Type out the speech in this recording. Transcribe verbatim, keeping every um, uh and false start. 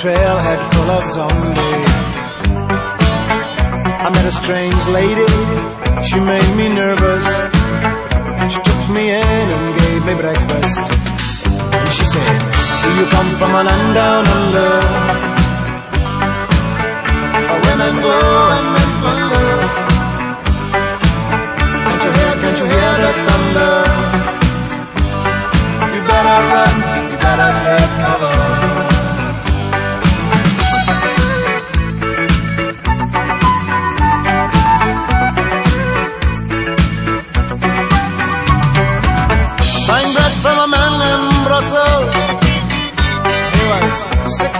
trailhead full of zombies. I met a strange lady, she made me nervous. She took me in and gave me breakfast. And she said, do you come from a land down under, where women go and men wonder? Can't you hear, can't you hear the thunder? You better run, you better take cover. Buying bread from a man in Brussels. He was six